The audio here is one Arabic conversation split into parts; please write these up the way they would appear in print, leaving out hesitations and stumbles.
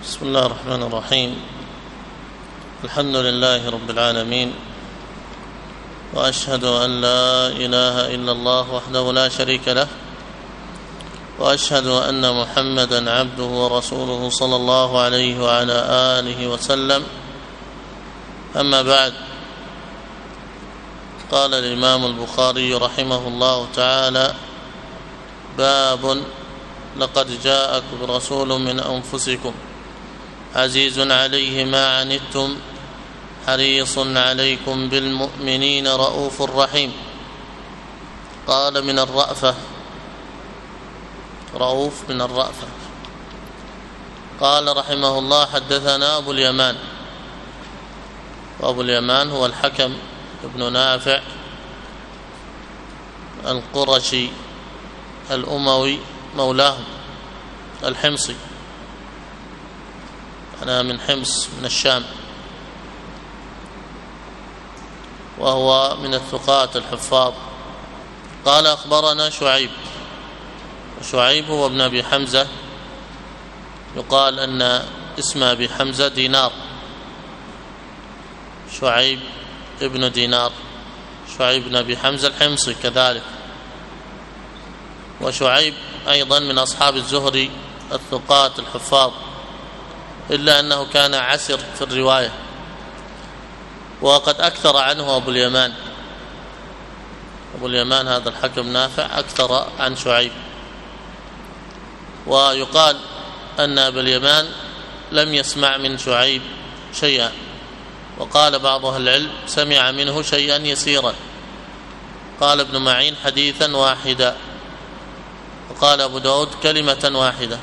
بسم الله الرحمن الرحيم. الحمد لله رب العالمين، وأشهد أن لا إله إلا الله وحده لا شريك له، وأشهد أن محمدا عبده ورسوله صلى الله عليه وعلى آله وسلم. أما بعد، قال الإمام البخاري رحمه الله تعالى: باب لقد جاءكم رسول من أنفسكم عزيز عليه ما عنتم حريص عليكم بالمؤمنين رؤوف رحيم. قال من الرأفة، رؤوف من الرأفة. قال رحمه الله: حدثنا أبو اليمان، وأبو اليمان هو الحكم ابن نافع القرشي الأموي مولاهم الحمصي، أنا من حمص من الشام، وهو من الثقات الحفاظ. قال: أخبرنا شعيب، وشعيب هو ابن أبي حمزة، يقال أن اسم أبي حمزة دينار، شعيب ابن دينار، شعيب بن أبي حمزة الحمصي كذلك. وشعيب أيضا من أصحاب الزهري الثقات الحفاظ، إلا أنه كان عسر في الرواية، وقد أكثر عنه أبو اليمان. أبو اليمان هذا الحكم نافع أكثر عن شعيب، ويقال أن أبو اليمان لم يسمع من شعيب شيئا، وقال بعض أهل العلم سمع منه شيئا يسيرا. قال ابن معين: حديثا واحدا، وقال أبو داود: كلمة واحدة.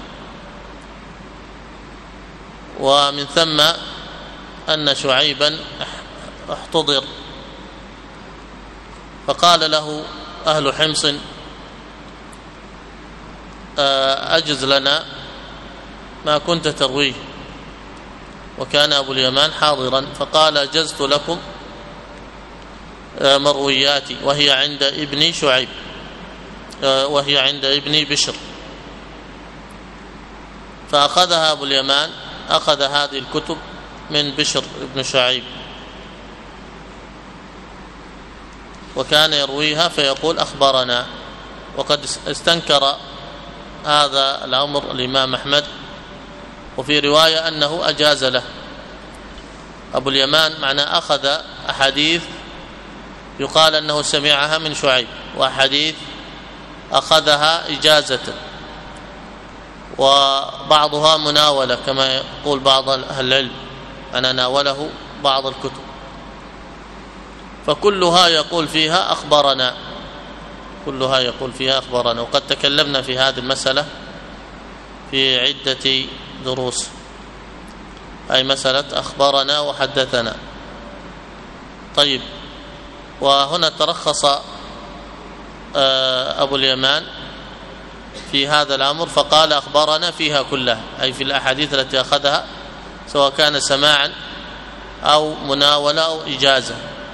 ومن ثم أن شعيبا احتضر، فقال له أهل حمص: أجز لنا ما كنت ترويه. وكان أبو اليمان حاضرا، فقال: أجزت لكم مروياتي، وهي عند ابن شعيب، وهي عند ابن بشر. فأخذها أبو اليمان، أخذ هذه الكتب من بشر ابن شعيب، وكان يرويها فيقول: أخبرنا. وقد استنكر هذا الأمر الإمام أحمد، وفي رواية أنه أجاز له. أبو اليمان معنى أخذ أحاديث يقال أنه سمعها من شعيب، وأحاديث أخذها إجازة، وبعضها مناولة كما يقول بعض أهل العلم، أنا ناوله بعض الكتب، فكلها يقول فيها أخبرنا، كلها يقول فيها أخبرنا. وقد تكلمنا في هذه المسألة في عدة دروس، أي مسألة أخبرنا وحدثنا. طيب، وهنا ترخص أبو اليمان في هذا الأمر، فقال: أخبرنا فيها كلها، أي في الأحاديث التي أخذها، سواء كان سماعا أو مناولة أو إجازة.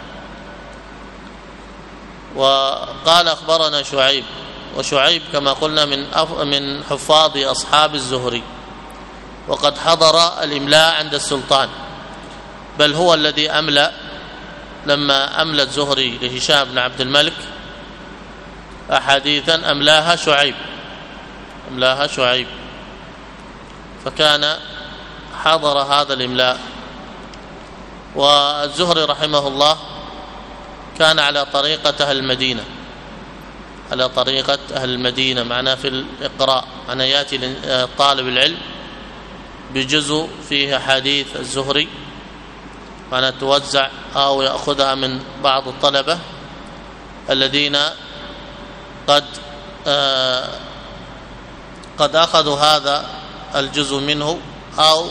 وقال: أخبرنا شعيب، وشعيب كما قلنا من حفاظ أصحاب الزهري، وقد حضر الإملاء عند السلطان، بل هو الذي أملأ لما أملى الزهري لهشام بن عبد الملك أحاديثا أملاها شعيب، فكان حضر هذا الإملاء. والزهري رحمه الله كان على طريقة أهل المدينة، على طريقة أهل المدينة، معناه في الإقراء، أنا يأتي طالب العلم بجزء فيه حديث الزهري، وأنا توزع أو يأخذها من بعض الطلبة الذين قد أخذوا هذا الجزء منه، أو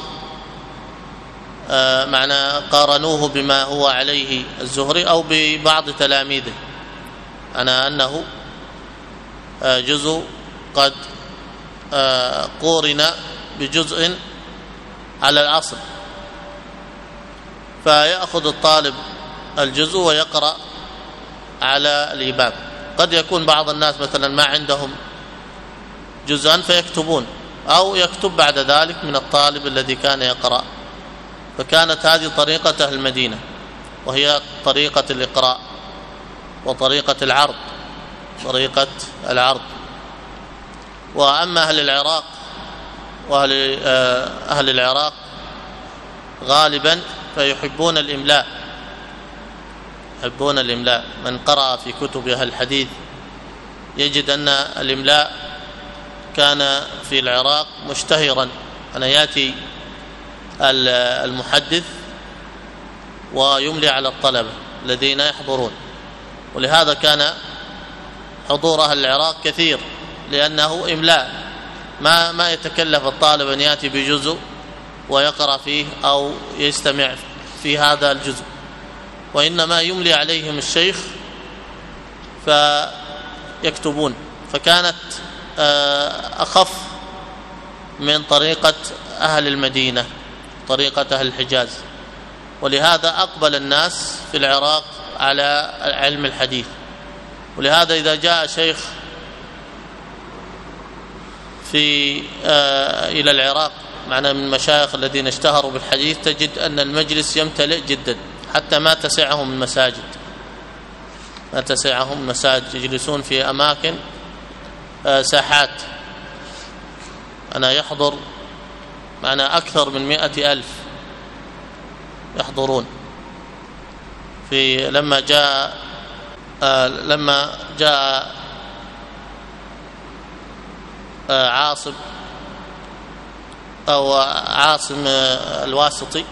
معنى قارنوه بما هو عليه الزهري، أو ببعض تلاميذه، أنه جزء قد قورن بجزء على الأصل، فيأخذ الطالب الجزء ويقرأ على الإمام. قد يكون بعض الناس مثلا ما عندهم جزءا فيكتبون أو يكتب بعد ذلك من الطالب الذي كان يقرأ. فكانت هذه طريقة أهل المدينة، وهي طريقة الإقراء وطريقة العرض، طريقة العرض. وأما أهل العراق أهل العراق غالبا فيحبون الإملاء، يحبون الإملاء. من قرأ في كتب أهل الحديث يجد أن الإملاء كان في العراق مشتهرا، أن يأتي المحدث ويملي على الطلبة الذين يحضرون. ولهذا كان حضور أهل العراق كثير، لأنه إملاء، ما يتكلف الطالب أن يأتي بجزء ويقرأ فيه أو يستمع في هذا الجزء، وإنما يملي عليهم الشيخ فيكتبون. فكانت أخف من طريقة أهل المدينة، طريقة أهل الحجاز. ولهذا أقبل الناس في العراق على علم الحديث. ولهذا إذا جاء شيخ إلى العراق معنا من المشايخ الذين اشتهروا بالحديث، تجد أن المجلس يمتلئ جدا، حتى ما تسعهم المساجد، ما تسعهم مساجد، يجلسون في أماكن ساحات. أنا يحضر معنا أكثر من 100,000 يحضرون. لما جاء عاصم الواسطي،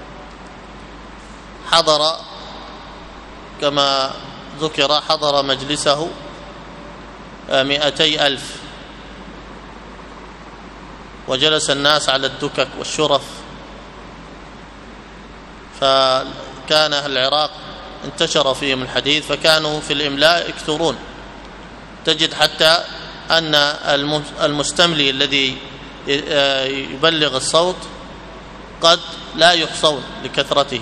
حضر كما ذكر، حضر مجلسه 200,000، وجلس الناس على الدكك والشرف. فكان أهل العراق انتشر فيهم الحديث، فكانوا في الإملاء يكثرون. تجد حتى أن المستملي الذي يبلغ الصوت قد لا يحصون لكثرته.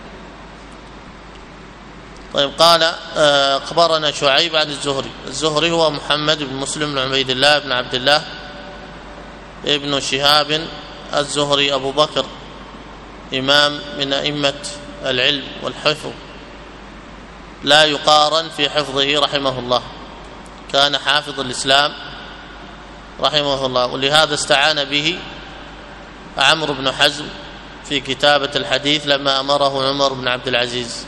طيب، قال أخبرنا شعيب عن الزهري هو محمد بن مسلم بن عبيد الله بن عبد الله ابن شهاب الزهري أبو بكر، إمام من أئمة العلم والحفظ، لا يقارن في حفظه رحمه الله، كان حافظ الإسلام رحمه الله. ولهذا استعان به عمرو بن حزم في كتابة الحديث لما أمره عمر بن عبد العزيز.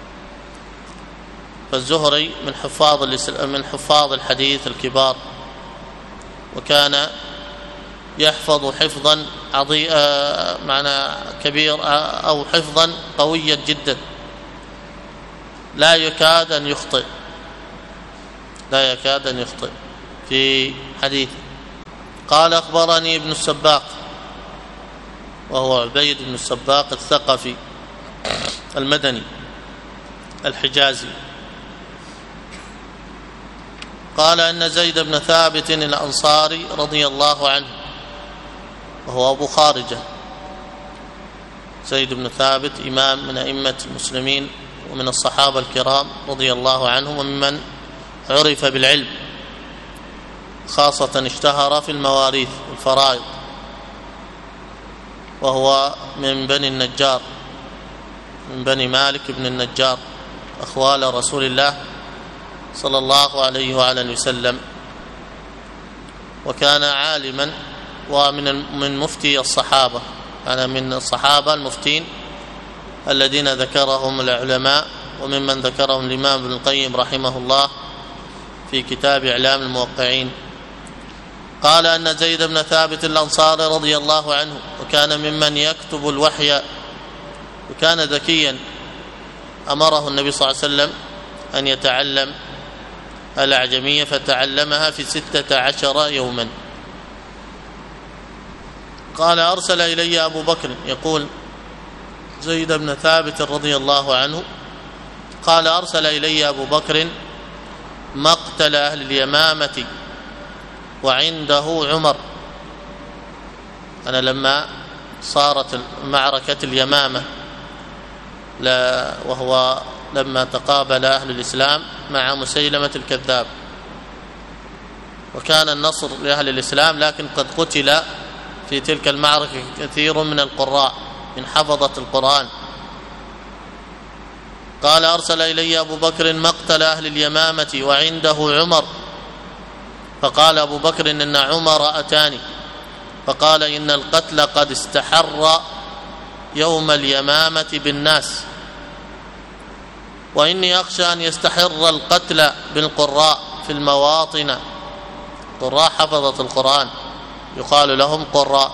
فالزهري من حفاظ الحديث الكبار، وكان يحفظ حفظا معنى كبير أو حفظا قويا جدا، لا يكاد أن يخطئ في حديثه. قال أخبرني ابن السباق وهو عبيد بن السباق الثقفي المدني الحجازي، قال أن زيد بن ثابت الأنصاري رضي الله عنه، وهو أبو خارجة، زيد بن ثابت إمام من أئمة المسلمين ومن الصحابة الكرام رضي الله عنهم، وممن عرف بالعلم، خاصة اشتهر في المواريث والفرائض، وهو من بني النجار، من بني مالك بن النجار، أخوال رسول الله صلى الله عليه وعلى وسلم. وكان عالما ومن مفتي الصحابة، أنا من الصحابة المفتين الذين ذكرهم العلماء، وممن ذكرهم الإمام ابن القيم رحمه الله في كتاب إعلام الموقعين. قال أن زيد بن ثابت الأنصاري رضي الله عنه، وكان ممن يكتب الوحي، وكان ذكيا، أمره النبي صلى الله عليه وسلم أن يتعلم الأعجمية، فتعلمها في 16 يوما. قال أرسل إلي أبو بكر، يقول زيد بن ثابت رضي الله عنه، قال أرسل إلي أبو بكر مقتل أهل اليمامة وعنده عمر. أنا لما صارت معركة اليمامة، وهو لما تقابل أهل الإسلام مع مسيلمة الكذاب، وكان النصر لأهل الإسلام، لكن قد قتل في تلك المعركة كثير من القراء من حفظة القرآن. قال أرسل إلي أبو بكر مقتل أهل اليمامة وعنده عمر، فقال أبو بكر إن عمر أتاني فقال إن القتل قد استحر يوم اليمامة بالناس، وإني أخشى أن يستحر القتل بالقراء في المواطن. قراء حفظة القرآن يقال لهم قراء،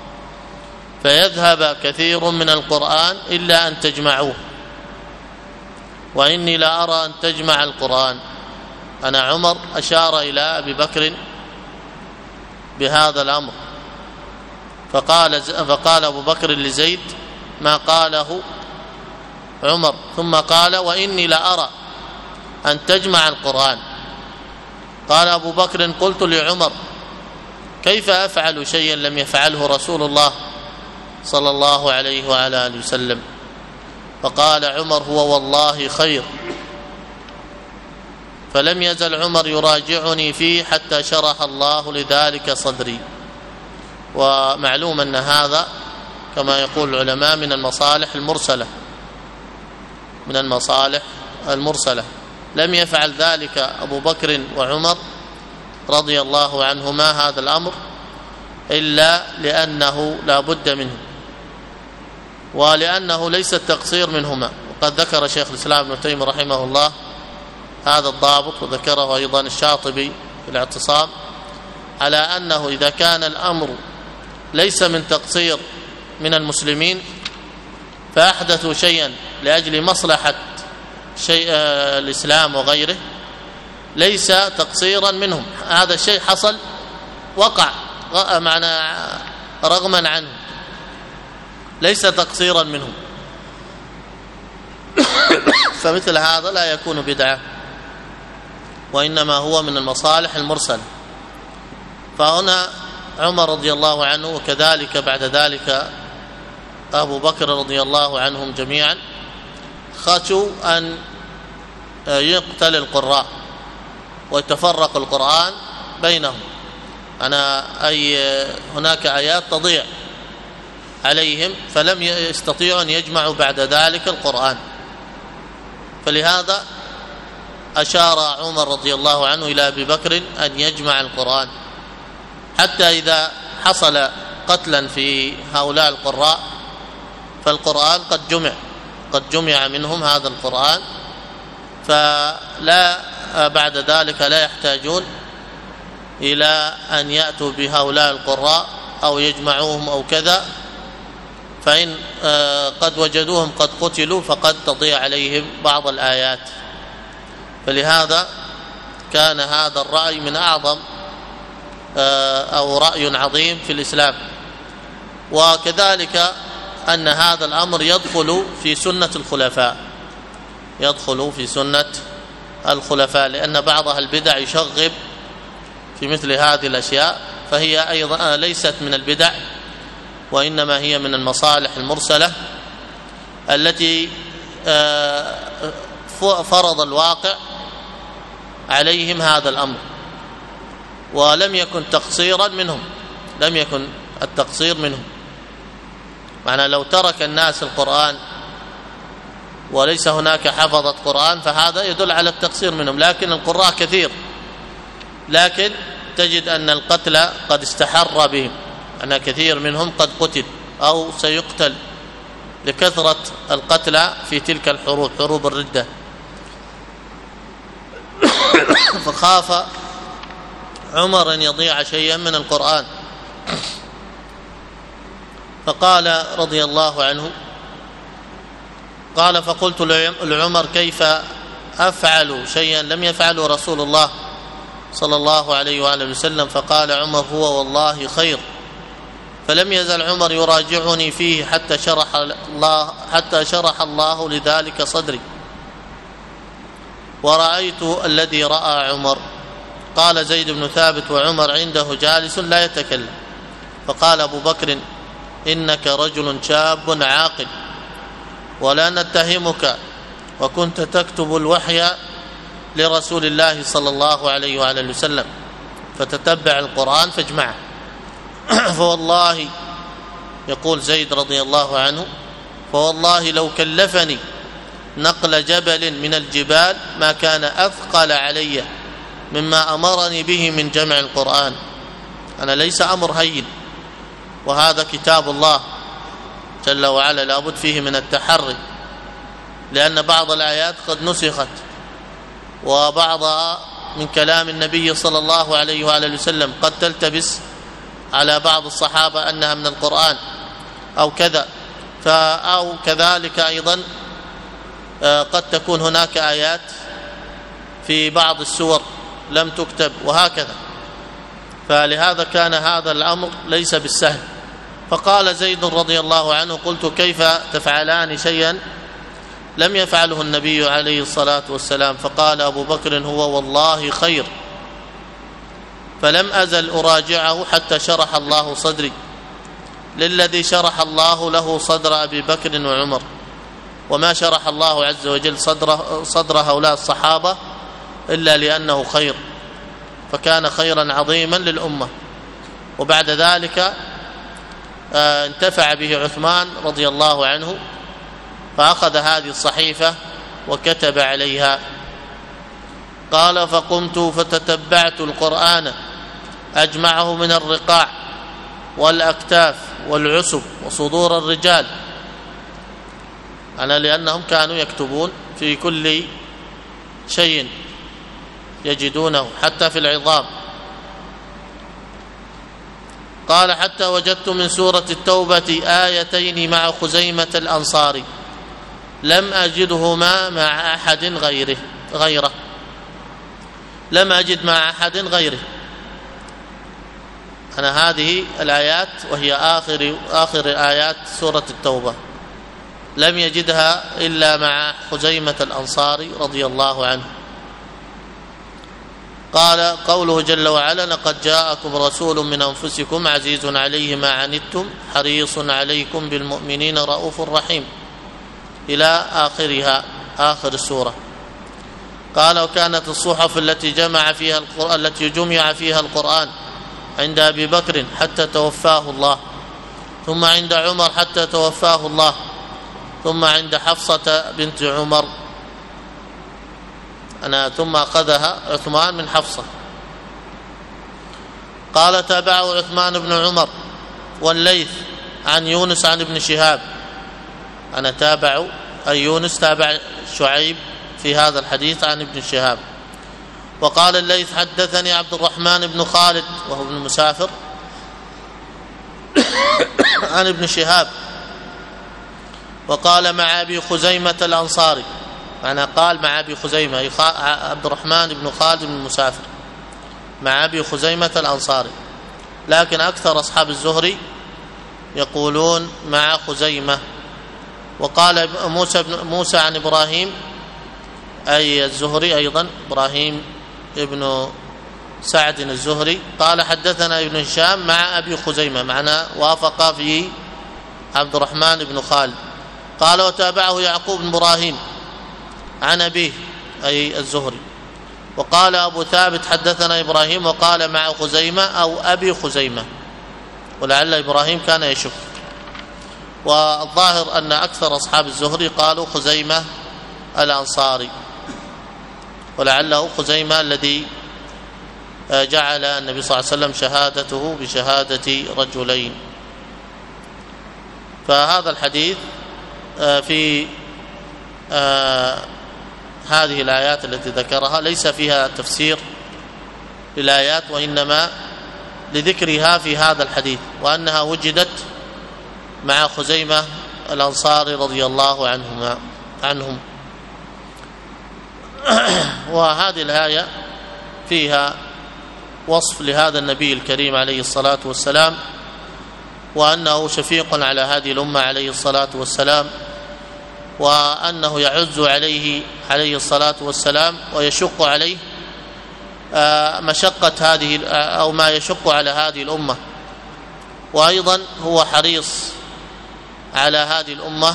فيذهب كثير من القرآن إلا أن تجمعوه، وإني لا أرى أن تجمع القرآن. أنا عمر أشار إلى أبي بكر بهذا الأمر، فقال أبو بكر لزيد ما قاله عمر، ثم قال وإني لا أرى أن تجمع القرآن. قال أبو بكر قلت لعمر كيف أفعل شيئا لم يفعله رسول الله صلى الله عليه وعلى آله وسلم؟ فقال عمر هو والله خير. فلم يزل عمر يراجعني فيه حتى شرح الله لذلك صدري. ومعلوم أن هذا كما يقول العلماء من المصالح المرسلة، من المصالح المرسلة. لم يفعل ذلك أبو بكر وعمر رضي الله عنهما هذا الأمر إلا لأنه لا بد منه، ولأنه ليس التقصير منهما. وقد ذكر شيخ الإسلام ابن تيمية رحمه الله هذا الضابط، وذكره أيضا الشاطبي في الاعتصام، على أنه إذا كان الأمر ليس من تقصير من المسلمين فأحدثوا شيئا لأجل مصلحة الإسلام وغيره ليس تقصيرا منهم. هذا الشيء حصل وقع معنى رغما عنه، ليس تقصيرا منهم، فمثل هذا لا يكون بدعة، وإنما هو من المصالح المرسلة. فهنا عمر رضي الله عنه وكذلك بعد ذلك أبو بكر رضي الله عنهم جميعا خشوا أن يقتل القراء ويتفرق القرآن بينهم، أي هناك آيات تضيع عليهم، فلم يستطيعوا أن يجمعوا بعد ذلك القرآن. فلهذا أشار عمر رضي الله عنه إلى أبي بكر أن يجمع القرآن، حتى إذا حصل قتلا في هؤلاء القراء فالقرآن قد جمع منهم هذا القرآن، فلا بعد ذلك لا يحتاجون إلى أن يأتوا بهؤلاء القراء أو يجمعوهم أو كذا، فإن قد وجدوهم قد قتلوا فقد تضيع عليهم بعض الآيات. فلهذا كان هذا الرأي من أعظم أو رأي عظيم في الإسلام. وكذلك أن هذا الأمر يدخل في سنة الخلفاء، لأن بعض أهل البدع يشغب في مثل هذه الأشياء، فهي أيضا ليست من البدع، وإنما هي من المصالح المرسلة التي فرض الواقع عليهم هذا الأمر، ولم يكن تقصيرا منهم، لم يكن التقصير منهم. معنى لو ترك الناس القرآن وليس هناك حفظة قرآن فهذا يدل على التقصير منهم، لكن القراء كثير، لكن تجد أن القتل قد استحر بهم، أن كثير منهم قد قتل أو سيقتل لكثرة القتلى في تلك الحروب، حروب الردة. فخاف عمر أن يضيع شيئا من القرآن، فقال رضي الله عنه قال فقلت لعمر كيف أفعل شيئا لم يفعله رسول الله صلى الله عليه وآله وسلم؟ فقال عمر هو والله خير. فلم يزل عمر يراجعني فيه حتى شرح الله لذلك صدري، ورأيت الذي رأى عمر. قال زيد بن ثابت وعمر عنده جالس لا يتكلم، فقال أبو بكر إنك رجل شاب عاقل ولا نتهمك، وكنت تكتب الوحي لرسول الله صلى الله عليه وآله وسلم، فتتبع القرآن فاجمعه. فوالله، يقول زيد رضي الله عنه، فوالله لو كلفني نقل جبل من الجبال ما كان أثقل علي مما أمرني به من جمع القرآن. أنا ليس أمر هين، وهذا كتاب الله جل وعلا لابد فيه من التحري، لأن بعض الآيات قد نسخت، وبعضها من كلام النبي صلى الله عليه وآله وسلم قد تلتبس على بعض الصحابة أنها من القرآن أو كذا، أو كذلك أيضا قد تكون هناك آيات في بعض السور لم تكتب وهكذا. فلهذا كان هذا الأمر ليس بالسهل. فقال زيد رضي الله عنه: قلت كيف تفعلان شيئا لم يفعله النبي عليه الصلاة والسلام؟ فقال أبو بكر: هو والله خير، فلم أزل أراجعه حتى شرح الله صدري، للذي شرح الله له صدر أبي بكر وعمر، وما شرح الله عز وجل صدر هؤلاء الصحابة إلا لأنه خير، فكان خيرا عظيما للأمة. وبعد ذلك انتفع به عثمان رضي الله عنه، فأخذ هذه الصحيفة وكتب عليها. قال: فقمت فتتبعت القرآن أجمعه من الرقاع والأكتاف والعسب وصدور الرجال. لأنهم كانوا يكتبون في كل شيء يجدونه حتى في العظام. قال: حتى وجدت من سورة التوبة آيتين مع خزيمة الأنصاري لم أجدهما مع أحد غيره، لم أجد مع أحد غيره. هذه الآيات وهي آخر آيات سورة التوبة لم يجدها إلا مع خزيمة الأنصاري رضي الله عنه. قال: قوله جل وعلا: لقد جاءكم رسول من أنفسكم عزيز عليه ما عنتم حريص عليكم بالمؤمنين رؤوف رحيم، إلى آخرها، آخر السورة. قال: وكانت الصحف التي جمع فيها القرآن عند أبي بكر حتى توفاه الله، ثم عند عمر حتى توفاه الله، ثم عند حفصة بنت عمر، ثم أخذها عثمان من حفصة. قال: تابعه عثمان بن عمر والليث عن يونس عن ابن شهاب. تابع أي يونس تابع شعيب في هذا الحديث عن ابن شهاب. وقال الليث: حدثني عبد الرحمن بن خالد وهو ابن مسافر عن ابن شهاب، وقال مع أبي خزيمة الأنصاري. قال مع أبي خزيمة عبد الرحمن بن خالد بن مسافر مع أبي خزيمة الأنصاري، لكن أكثر أصحاب الزهري يقولون مع خزيمة. وقال موسى عن إبراهيم أي الزهري أيضا، إبراهيم ابن سعد الزهري، قال: حدثنا ابن هشام مع أبي خزيمة، وافق في عبد الرحمن بن خالد. قال: وتابعه يعقوب بن إبراهيم عن أبيه أي الزهري. وقال أبو ثابت: حدثنا إبراهيم، وقال مع خزيمة أو أبي خزيمة، ولعل إبراهيم كان يشك. والظاهر أن أكثر أصحاب الزهري قالوا خزيمة الأنصاري، ولعله خزيمة الذي جعل النبي صلى الله عليه وسلم شهادته بشهادة رجلين. فهذا الحديث في هذه الآيات التي ذكرها ليس فيها تفسير للآيات، وإنما لذكرها في هذا الحديث، وأنها وجدت مع خزيمة الأنصاري رضي الله عنهم. وهذه الآية فيها وصف لهذا النبي الكريم عليه الصلاة والسلام، وأنه شفيق على هذه الأمة عليه الصلاة والسلام، وأنه يعز عليه الصلاة والسلام ويشق عليه مشقة هذه أو ما يشق على هذه الأمة. وأيضا هو حريص على هذه الأمة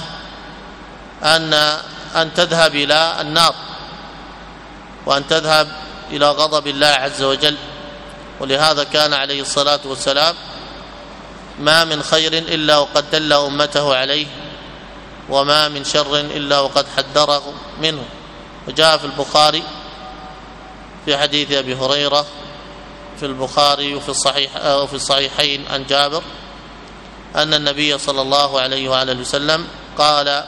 أن تذهب إلى النار، وأن تذهب إلى غضب الله عز وجل، ولهذا كان عليه الصلاة والسلام ما من خير إلا وقد دل أمته عليه، وما من شر إلا وقد حذره منه. وجاء في البخاري في حديث أبي هريرة في البخاري وفي الصحيحين عن جابر أن النبي صلى الله عليه وآله وسلم قال: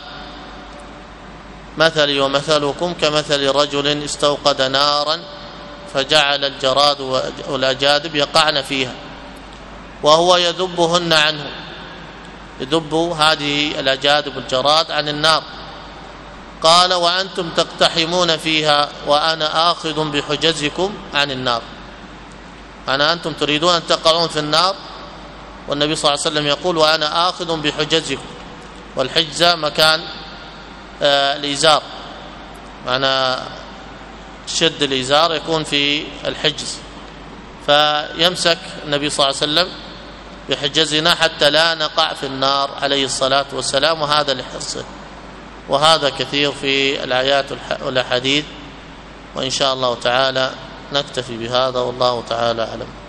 مثلي ومثلكم كمثل رجل استوقد نارا فجعل الجراد والأجادب يقعن فيها وهو يذبهن عنه، يذب هذه الأجادب والجراد عن النار. قال: وأنتم تقتحمون فيها وأنا آخذ بحجزكم عن النار. أنتم تريدون أن تقعون في النار، والنبي صلى الله عليه وسلم يقول: وأنا آخذ بحجزكم. والحجزة مكان الإزار، معنى شد الإزار يكون في الحجز، فيمسك النبي صلى الله عليه وسلم بحجزنا حتى لا نقع في النار عليه الصلاة والسلام، وهذا لحرصه. وهذا كثير في الآيات والأحاديث. وإن شاء الله تعالى نكتفي بهذا، والله تعالى أعلم.